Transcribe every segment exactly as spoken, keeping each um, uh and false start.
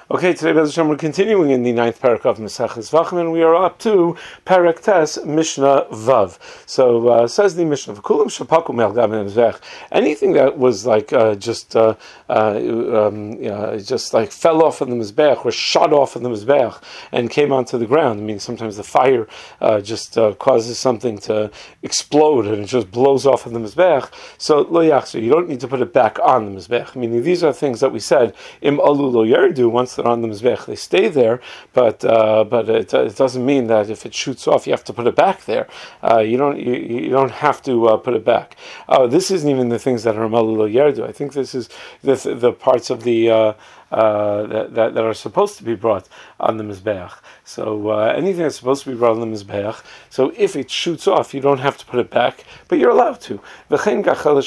Okay, today, Bez Hashem, we're continuing in the ninth parak of Maseches Zvachim, and we are up to Parak Tes Mishnah Vav. So uh, says the Mishnah, "V'kulam shapaku me'al gam mizbech." Anything that was like uh, just uh, uh, um, yeah, just like fell off of the mizbech or shot off of the mizbech and came onto the ground. I mean, sometimes the fire uh, just uh, causes something to explode and it just blows off of the mizbech. So lo yachzor, you don't need to put it back on the mizbech. Meaning, these are things that we said im alu lo yerdu. Once they're on the mizbech, they stay there, but uh, but it, it doesn't mean that if it shoots off, you have to put it back there. Uh, you don't you, you don't have to uh, put it back. Uh, this isn't even the things that are malu lo yerdu. I think this is the the parts of the uh, uh, that, that that are supposed to be brought on the mizbech. So uh, anything that's supposed to be brought on the mizbech. So if it shoots off, you don't have to put it back, but you're allowed to. And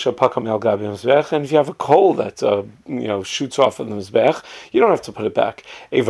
if you have a coal that uh, you know shoots off on the mizbech, you don't have to put it back. If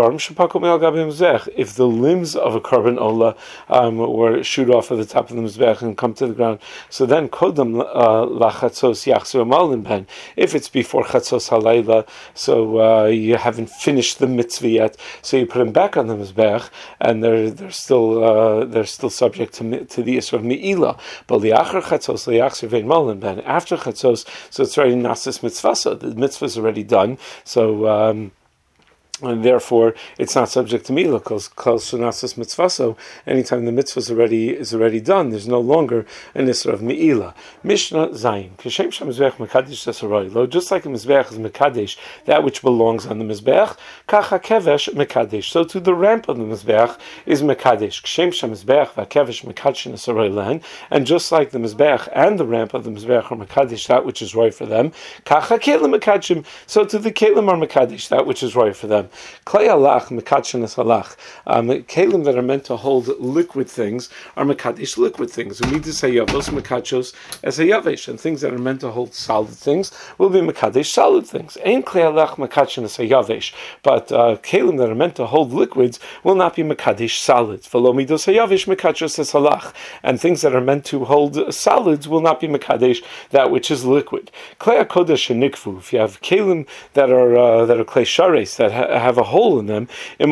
the limbs of a korban ola um, or shoot off at the top of the mizbech and come to the ground, so then kodam lachatzos yachzor malin ben. If it's before chatzos halayla, so uh, you haven't finished the mitzvah yet, so you put them back on the mizbech, and they're they're still uh, they're still subject to to the issue of meila. But liachar chatzos liyachzor vein malin ben. After chatzos, so it's already nasis mitzvah. So the mitzvah is already done. So. Um, And therefore, it's not subject to milah because shenasas mitzvaso. Anytime the mitzvah is already is already done, there's no longer an issur of milah. Mishnah Zayin. Kishem shamizbech mekadesh tesaroylo. Just like a mizbech is mekadesh, that which belongs on the mizbech, kacha kevesh mekadesh. So to the ramp of the mizbech is mekadesh. Kishem shamizbech vakevesh mekadeshin tesaroylen. And just like the mizbech and the ramp of the mizbech are mekadesh, that which is right for them, kacha kelim mekadeshim. So to the kelim are mekadesh, that which is right for them. Klei alach mekadshenes alach. Kelim that are meant to hold liquid things are mekadesh liquid things. We need to say yavos mekadshos as a yavesh, and things that are meant to hold solid things will be mekadesh solid things. Ein klei alach mekadshenes a yavesh, but uh, kelim that are meant to hold liquids will not be mekadesh solids. V'lo midos hayavesh mekadshos as alach, and things that are meant to hold solids will not be mekadesh that which is liquid. Klei hakodesh shenikvu. If you have kelim that are uh, that are klei shares that ha- have a hole in them, if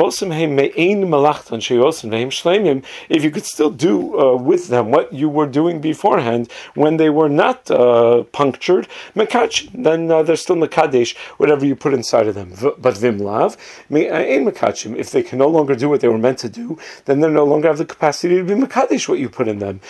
you could still do uh, with them what you were doing beforehand when they were not uh, punctured, then uh, they're still mekadesh, whatever you put inside of them. But vimlav, if they can no longer do what they were meant to do, then they no longer have the capacity to be mekadesh what you put in them.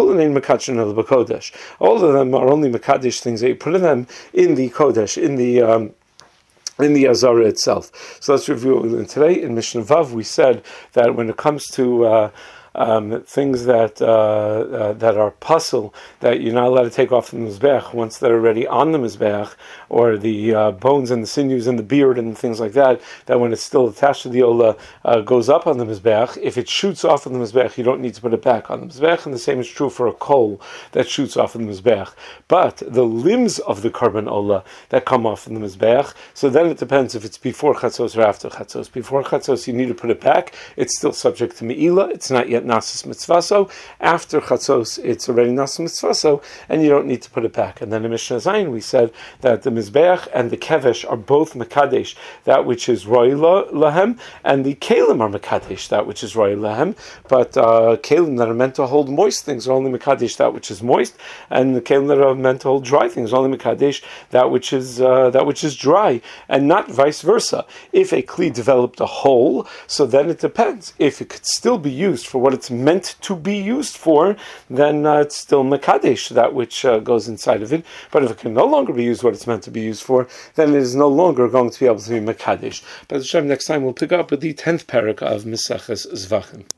All of them are only mekadesh things that you put in them in the kodesh, in the um, in the Azara itself. So let's review what we learned today. In Mishnah Vav, we said that when it comes to uh, um, things that uh, uh, that are puzzle, that you're not allowed to take off the mizbech once they're already on the mizbech, or the uh, bones and the sinews and the beard and things like that, that when it's still attached to the ola uh, goes up on the mizbech. If it shoots off on the mizbech, you don't need to put it back on the mizbech, and the same is true for a coal that shoots off on the mizbech. But the limbs of the korban ola that come off in the mizbech, so then it depends if it's before chatzos or after chatzos. Before chatzos, you need to put it back. It's still subject to meila. It's not yet nasis mitzvaso. After chatzos, it's already nasis mitzvaso, and you don't need to put it back. And then in Mishnah Zayin, we said that the mizbech and the kevesh are both mekadesh, that which is roila lahem, and the kelim are mekadesh, that which is roila lahem. But uh, kelim that are meant to hold moist things are only mekadesh, that which is moist, and the kelim that are meant to hold dry things are only mekadesh, that which is uh, that which is dry, and not vice versa. If a kli developed a hole, so then it depends. If it could still be used for what it's meant to be used for, then uh, it's still mekadesh, that which uh, goes inside of it. But if it can no longer be used what it's meant to be used for, then it is no longer going to be able to be mekadesh. But next time we'll pick up with the tenth parak of Maseches Zvachim.